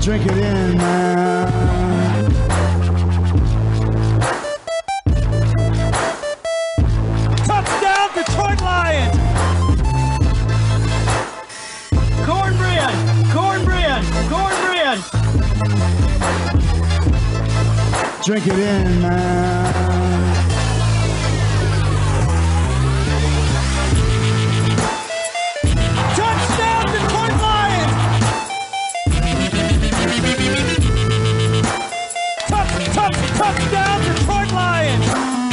Drink it in, man. Touchdown, Detroit Lions! Cornbread! Cornbread! Cornbread! Drink it in, man. Touchdown, Detroit Lions! Touchdown, Detroit Lions!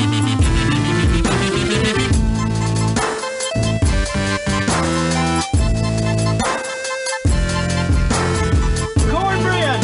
Cornbread!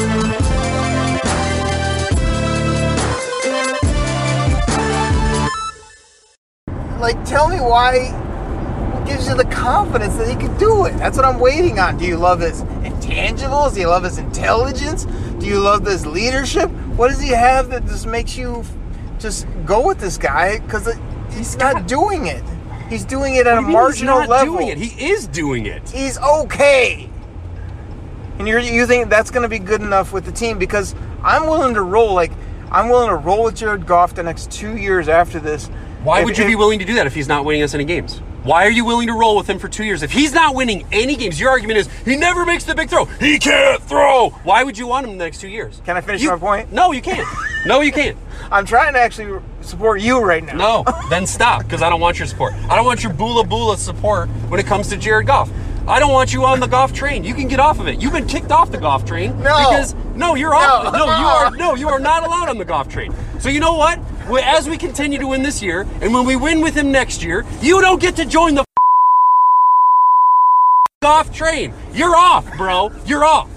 Like, tell me why. What gives you the confidence that he can do it? That's what I'm waiting on. Do you love his intangibles? Do you love his intelligence? Do you love his leadership? What does he have that just makes you just go with this guy? Because he's not doing it. He's doing it at a marginal level. He's not doing it. He is doing it. He's okay. And you think that's going to be good enough with the team? Because I'm willing to roll. Like, I'm willing to roll with Jared Goff the next 2 years after this. Why would you be willing to do that if he's not winning us any games? Why are you willing to roll with him for 2 years? If he's not winning any games, your argument is he never makes the big throw. He can't throw. Why would you want him the next 2 years? Can I finish my point? No, you can't. No, you can't. I'm trying to actually support you right now. No, then stop, because I don't want your support. I don't want your bula support when it comes to Jared Goff. I don't want you on the Goff train. You can get off of it. You've been kicked off the Goff train. Because you're off. You are not allowed on the Goff train. So you know what? As we continue to win this year, and when we win with him next year, you don't get to join the Goff train. You're off, bro. You're off.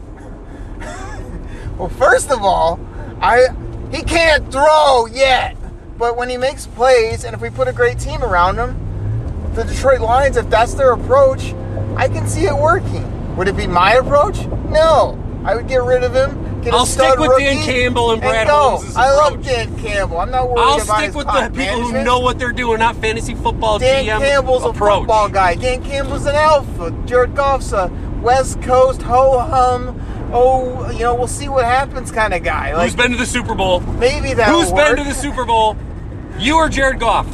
Well, first of all, he can't throw yet. But when he makes plays, and if we put a great team around him, the Detroit Lions, if that's their approach, I can see it working. Would it be my approach? No. I would get rid of him. I'll stick with Dan Campbell and Brad Holmes' I approach. love Dan Campbell. I'm not worried I'll about stick his with the people who know what they're doing, not fantasy football Dan GM Campbell's approach. a football guy. Dan Campbell's an alpha. Jared Goff's a West Coast ho-hum. Oh, we'll see what happens kind of guy. Who's been to the Super Bowl? Maybe that'll Who's work. been to the Super Bowl? You or Jared Goff?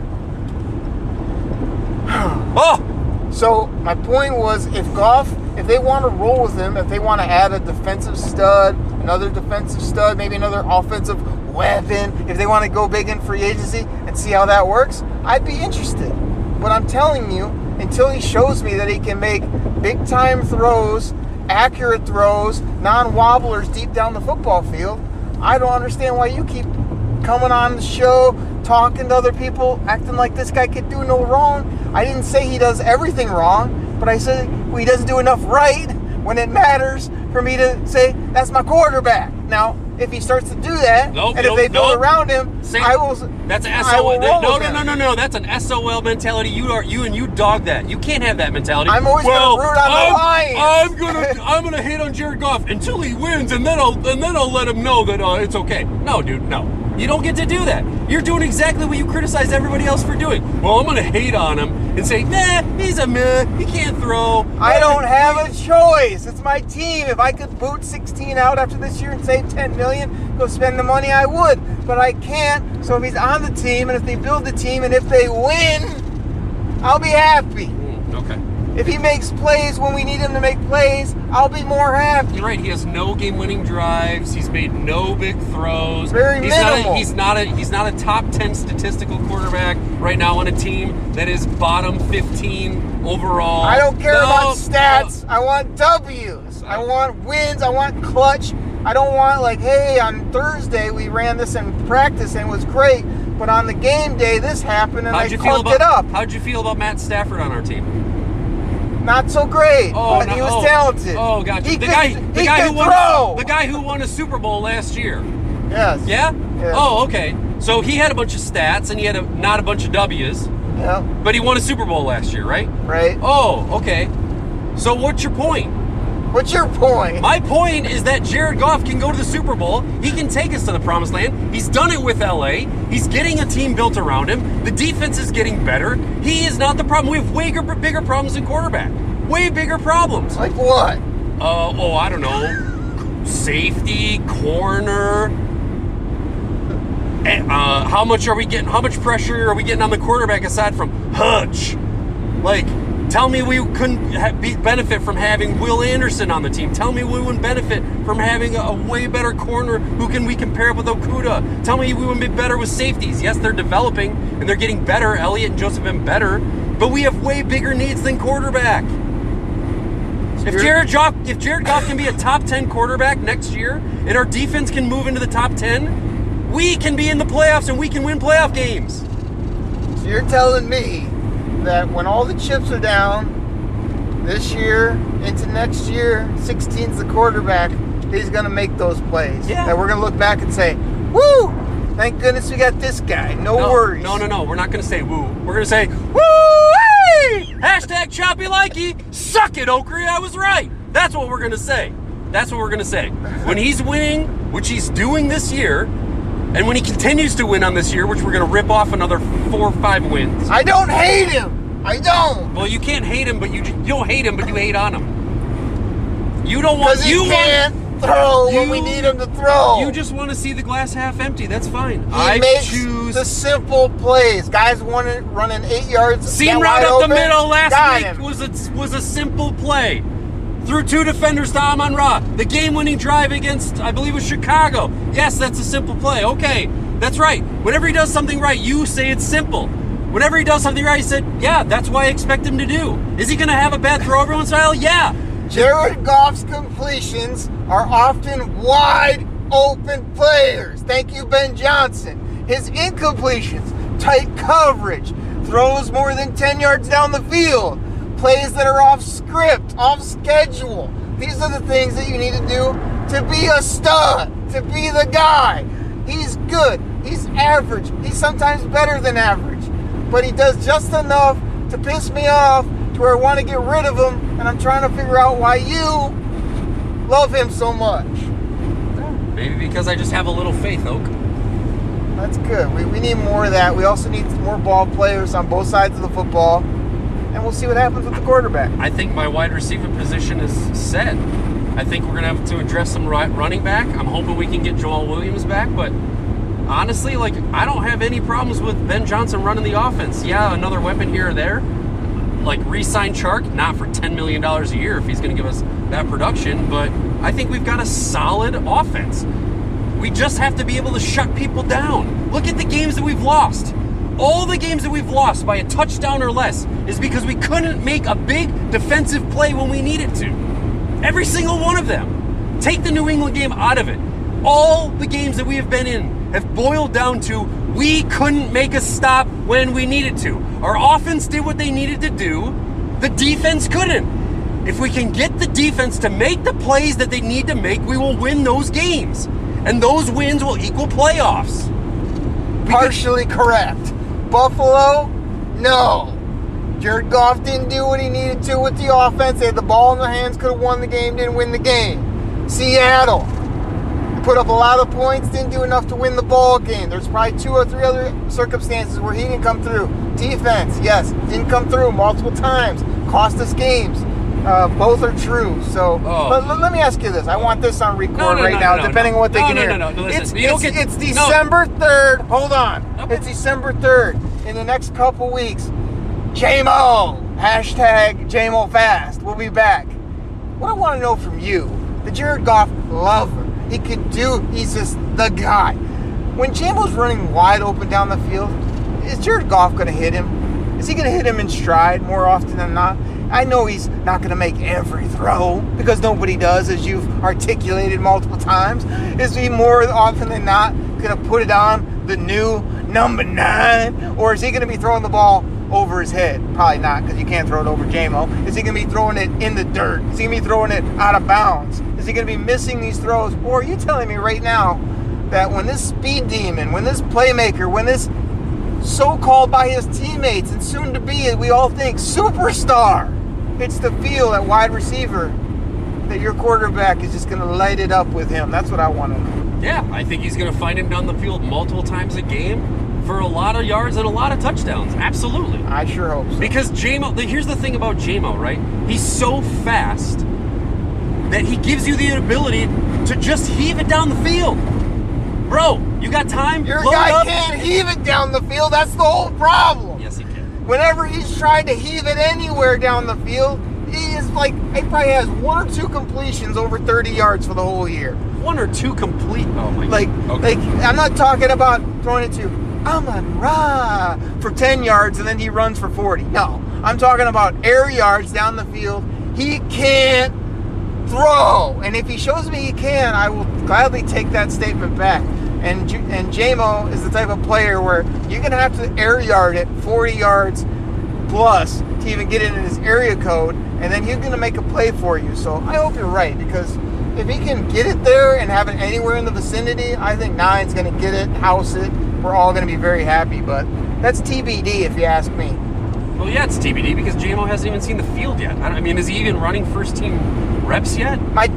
So my point was, if they want to roll with him, if they want to add a defensive stud, another defensive stud, maybe another offensive weapon, if they want to go big in free agency and see how that works, I'd be interested. But I'm telling you, until he shows me that he can make big-time throws, accurate throws, non-wobblers deep down the football field, I don't understand why you keep coming on the show, talking to other people, acting like this guy could do no wrong. I didn't say he does everything wrong, but I said he doesn't do enough right when it matters for me to say that's my quarterback. Now, if he starts to do that, if they build around him, I will. That's an I will SOL. roll with him. No. That's an SOL mentality. You dog that. You can't have that mentality. I'm always going to root on the Lions. I'm gonna hate on Jared Goff until he wins, and then I'll let him know that it's okay. No, dude, no. You don't get to do that. You're doing exactly what you criticize everybody else for doing. Well, I'm going to hate on him and say, he's a meh, he can't throw. I don't have a choice. It's my team. If I could boot 16 out after this year and save $10 million, go spend the money, I would. But I can't. So if he's on the team, and if they build the team, and if they win, I'll be happy. Okay. If he makes plays when we need him to make plays, I'll be more happy. You're right. He has no game-winning drives. He's made no big throws. Very minimal. He's not a top 10 statistical quarterback right now on a team that is bottom 15 overall. I don't care about stats. I want W's. I want wins. I want clutch. I don't want hey, on Thursday we ran this in practice and it was great, but on the game day this happened and I fucked it up. How'd you feel about Matt Stafford on our team? Not so great, but he was talented. Oh, gotcha. The guy who won a Super Bowl last year. Yes. Yeah? Yes. Oh, okay. So he had a bunch of stats and he had not a bunch of W's. Yeah. But he won a Super Bowl last year, right? Right. Oh, okay. So what's your point? What's your point? My point is that Jared Goff can go to the Super Bowl. He can take us to the promised land. He's done it with LA. He's getting a team built around him. The defense is getting better. He is not the problem. We have way bigger problems than quarterback. Way bigger problems. Like what? I don't know, safety, corner. How much pressure are we getting on the quarterback aside from Hutch? Like, tell me we couldn't benefit from having Will Anderson on the team. Tell me we wouldn't benefit from having a way better corner who can we can pair up with Okudah. Tell me we wouldn't be better with safeties. Yes, they're developing and they're getting better. Elliott and Joseph have been better, but we have way bigger needs than quarterback. If Jared Goff can be a top 10 quarterback next year and our defense can move into the top 10, we can be in the playoffs and we can win playoff games. So you're telling me that when all the chips are down this year into next year, 16's the quarterback, he's going to make those plays. Yeah. That we're going to look back and say, woo, thank goodness we got this guy. No worries. No. We're not going to say woo. We're going to say woo-wee! Hashtag choppy likey. Suck it, Okrie. I was right. That's what we're going to say. That's what we're going to say. When he's winning, which he's doing this year, and when he continues to win on this year, which we're going to rip off another 4 or 5 wins. I don't hate him. I don't. Well, you can't hate him, but you don't hate him, but you hate on him. You don't want. Because he can't throw when we need him to throw. You just want to see the glass half empty. That's fine. He makes the simple plays. Guys running 8 yards. Seam route up the middle last week was a simple play. Threw 2 defenders to Amon-Ra. The game-winning drive against, I believe it was Chicago. Yes, that's a simple play. Okay, that's right. Whenever he does something right, you say it's simple. Whenever he does something right, he said, yeah, that's what I expect him to do. Is he going to have a bad throw every once in a while? Yeah. Jared Goff's completions are often wide open players. Thank you, Ben Johnson. His incompletions, tight coverage, throws more than 10 yards down the field, plays that are off script, off schedule. These are the things that you need to do to be a stud, to be the guy. He's good. He's average. He's sometimes better than average. But he does just enough to piss me off to where I want to get rid of him, and I'm trying to figure out why you love him so much. Maybe because I just have a little faith, Oak. That's good. We need more of that. We also need more ball players on both sides of the football, and we'll see what happens with the quarterback. I think my wide receiver position is set. I think we're going to have to address some running back. I'm hoping we can get Joel Williams back, but honestly, I don't have any problems with Ben Johnson running the offense. Yeah, another weapon here or there. Re-sign Chark, not for $10 million a year if he's going to give us that production, but I think we've got a solid offense. We just have to be able to shut people down. Look at the games that we've lost. All the games that we've lost by a touchdown or less is because we couldn't make a big defensive play when we needed to. Every single one of them. Take the New England game out of it. All the games that we have been in have boiled down to we couldn't make a stop when we needed to. Our offense did what they needed to do. The defense couldn't. If we can get the defense to make the plays that they need to make, we will win those games. And those wins will equal playoffs. Partially correct. Buffalo, no. Jared Goff didn't do what he needed to with the offense. They had the ball in their hands, could have won the game, didn't win the game. Seattle put up a lot of points, didn't do enough to win the ball game. There's probably 2 or 3 other circumstances where he didn't come through. Defense, yes, didn't come through multiple times. Cost us games. Both are true. So, but let me ask you this. I want this on record now, depending on what they can hear. It's December 3rd. Hold on. It's December 3rd. In the next couple weeks, JMO, hashtag JMO Fast. We'll be back. What I want to know from you, the Jared Goff lover, he's just the guy. When JMO's running wide open down the field, is Jared Goff going to hit him? Is he going to hit him in stride more often than not? I know he's not going to make every throw because nobody does, as you've articulated multiple times. Is he more often than not going to put it on the new number 9? Or is he going to be throwing the ball over his head? Probably not, because you can't throw it over JMO. Is he going to be throwing it in the dirt? Is he going to be throwing it out of bounds? Is he going to be missing these throws? Or are you telling me right now that when this speed demon, when this playmaker, when this so-called by his teammates and soon to be, we all think, superstar hits the field at wide receiver, that your quarterback is just going to light it up with him? That's what I want to know. Yeah, I think he's going to find him down the field multiple times a game for a lot of yards and a lot of touchdowns. Absolutely. I sure hope so. Because JMO, here's the thing about JMO, right? He's so fast. that he gives you the ability to just heave it down the field. Bro, you got time? Your Load guy up. can't heave it down the field. That's the whole problem. Yes, he can. Whenever he's tried to heave it anywhere down the field, he probably has 1 or 2 completions over 30 yards for the whole year. 1 or 2 complete. Oh my God. Okay. I'm not talking about throwing it to Amon-Ra for 10 yards and then he runs for 40. No, I'm talking about air yards down the field. He can't throw. And if he shows me he can, I will gladly take that statement back. And JMO is the type of player where you're going to have to air yard it 40 yards plus to even get it in his area code, and then he's going to make a play for you. So I hope you're right, because if he can get it there and have it anywhere in the vicinity, I think Nine's going to get it, house it. We're all going to be very happy, but that's TBD if you ask me. Well, yeah, it's TBD because JMO hasn't even seen the field yet. I mean, is he even running first team reps yet? My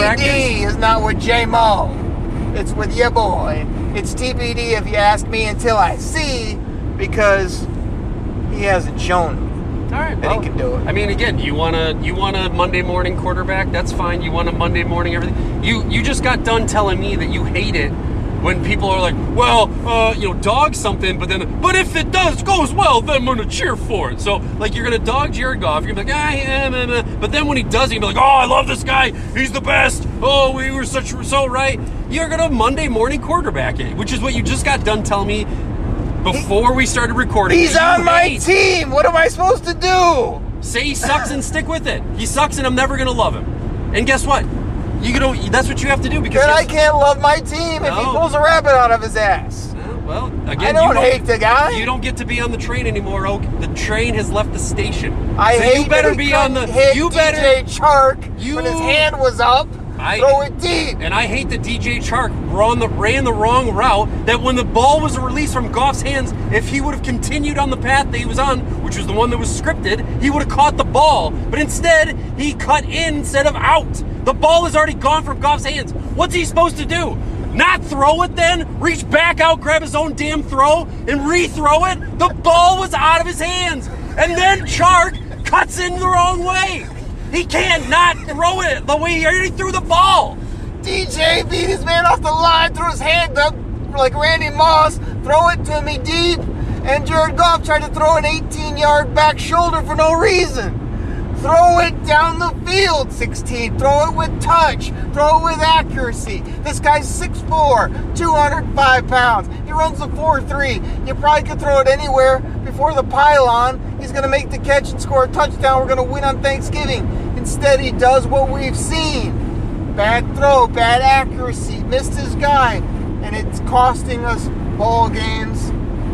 TBD is not with JMO. It's with your boy. It's TBD if you ask me until I see, because he hasn't shown All right, that he can do it. I mean, again, you want a Monday morning quarterback? That's fine. You want a Monday morning everything. You just got done telling me that you hate it when people are like, well, dog something, but if it goes well, then I'm gonna cheer for it. So like you're gonna dog Jared Goff, you're gonna be like, but then when he does, you're gonna be like, oh, I love this guy, he's the best. Oh, we were so right. You're gonna Monday morning quarterback it, which is what you just got done telling me before we started recording. He's on my team. What am I supposed to do? Say he sucks and stick with it. He sucks and I'm never gonna love him. And guess what? That's what you have to do, because Then I can't love my team if he pulls a rabbit out of his ass. Well, again, I don't hate the guy. You don't get to be on the train anymore, Oak. The train has left the station. I hate you better that he be on the. hit You DJ better. Chark when his hand was up. Throw it deep. And I hate that DJ Chark ran the wrong route. That when the ball was released from Goff's hands, if he would have continued on the path that he was on, which was the one that was scripted, he would have caught the ball. But instead, he cut in instead of out. The ball is already gone from Goff's hands. What's he supposed to do? Not throw it then? Reach back out, grab his own damn throw, and re-throw it? The ball was out of his hands. And then Chark cuts in the wrong way. He can't not throw it the way he already threw the ball. DJ beat his man off the line, threw his hand up like Randy Moss, throw it to me deep, and Jared Goff tried to throw an 18-yard back shoulder for no reason. Throw it down the field, 16. Throw it with touch. Throw it with accuracy. This guy's 6'4", 205 pounds. He runs the 4.3. You probably could throw it anywhere before the pylon. He's going to make the catch and score a touchdown. We're going to win on Thanksgiving. Instead, he does what we've seen. Bad throw, bad accuracy, missed his guy, and it's costing us ball games.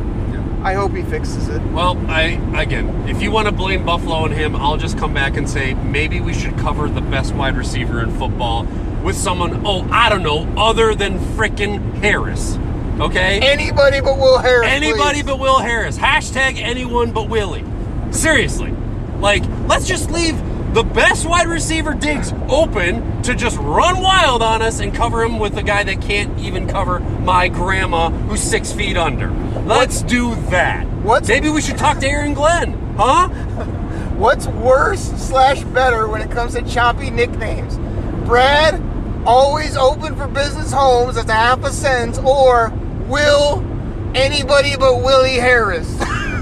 I hope he fixes it. Well, again, if you want to blame Buffalo and him, I'll just come back and say maybe we should cover the best wide receiver in football with someone, I don't know, other than frickin' Harris. Okay? Anybody but Will Harris. Anybody please. but Will Harris. Hashtag anyone but Willie. Seriously. Like, let's just leave the best wide receiver Diggs open to just run wild on us and cover him with a guy that can't even cover my grandma who's 6 feet under. Let's do that. Maybe we should talk to Aaron Glenn, huh? What's worse / better when it comes to choppy nicknames? Brad, always open for business homes, that's a half a sentence, or Will, anybody but Willie Harris.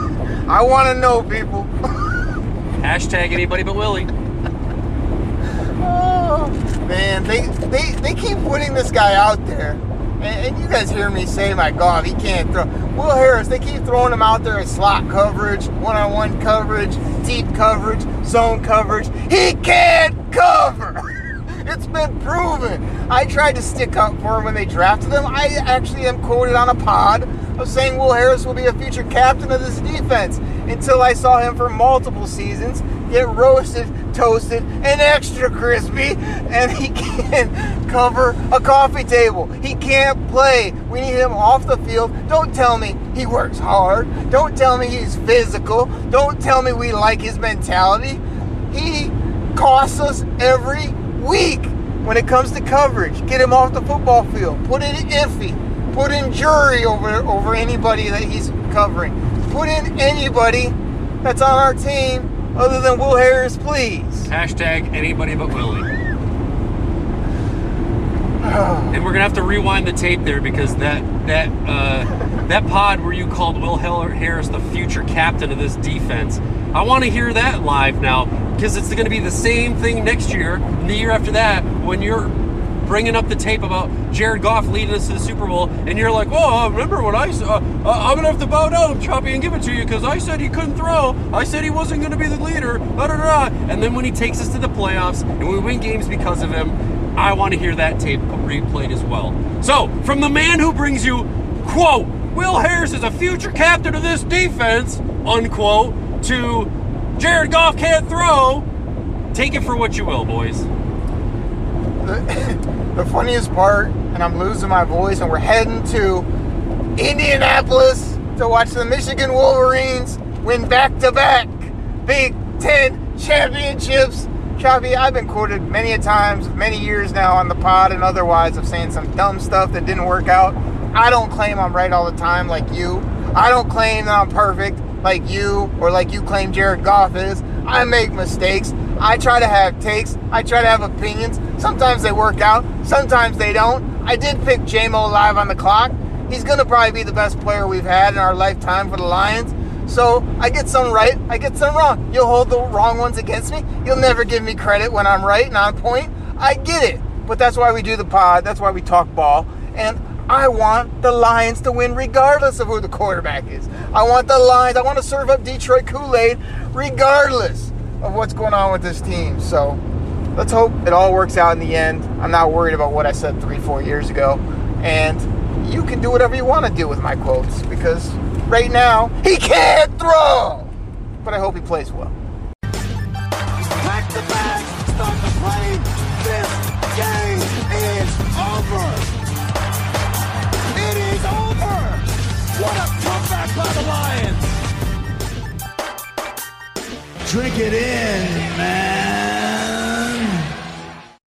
I want to know, people. Hashtag anybody but Willie. Oh, man, they keep putting this guy out there. And you guys hear me say, my God, he can't throw. Will Harris, they keep throwing him out there in slot coverage, one-on-one coverage, deep coverage, zone coverage. He can't cover. It's been proven. I tried to stick up for him when they drafted him. I actually am quoted on a pod of saying Will Harris will be a future captain of this defense until I saw him for multiple seasons get roasted, toasted, and extra crispy, and he can't cover a coffee table. He can't play. We need him off the field. Don't tell me he works hard. Don't tell me he's physical. Don't tell me we like his mentality. He costs us every week when it comes to coverage. Get him off the football field. Put in Iffy. Put in Jury over anybody that he's covering. Put in anybody that's on our team other than Will Harris, please. Hashtag anybody but Willie. And we're gonna have to rewind the tape there because that pod where you called Will Harris the future captain of this defense, I want to hear that live now, because it's going to be the same thing next year and the year after that when you're bringing up the tape about Jared Goff leading us to the Super Bowl, and you're like, "Oh, remember when I'm gonna have to bow down, Choppy, and give it to you because I said he couldn't throw. I said he wasn't going to be the leader." Da, da, da. And then when he takes us to the playoffs and we win games because of him, I want to hear that tape replayed as well. So, from the man who brings you, quote, Will Harris is a future captain of this defense, unquote, to Jared Goff can't throw, take it for what you will, boys. The funniest part, and I'm losing my voice, and we're heading to Indianapolis to watch the Michigan Wolverines win back-to-back Big Ten championships. Choppy, I've been quoted many a times, many years now on the pod and otherwise of saying some dumb stuff that didn't work out. I don't claim I'm right all the time like you. I don't claim that I'm perfect like you or like you claim Jared Goff is. I make mistakes. I try to have takes. I try to have opinions. Sometimes they work out. Sometimes they don't. I did pick J-Mo live on the clock. He's going to probably be the best player we've had in our lifetime for the Lions. So I get some right. I get some wrong. You'll hold the wrong ones against me. You'll never give me credit when I'm right and on point. I get it. But that's why we do the pod. That's why we talk ball. And I want the Lions to win regardless of who the quarterback is. I want the Lions. I want to serve up Detroit Kool-Aid regardless of what's going on with this team. So let's hope it all works out in the end. I'm not worried about what I said 3-4 years ago. And you can do whatever you want to do with my quotes because right now he can't throw. But I hope he plays well. Pack the bag, start the plane. This game is over. It is over. What a comeback by the Lions. Drink it in, man.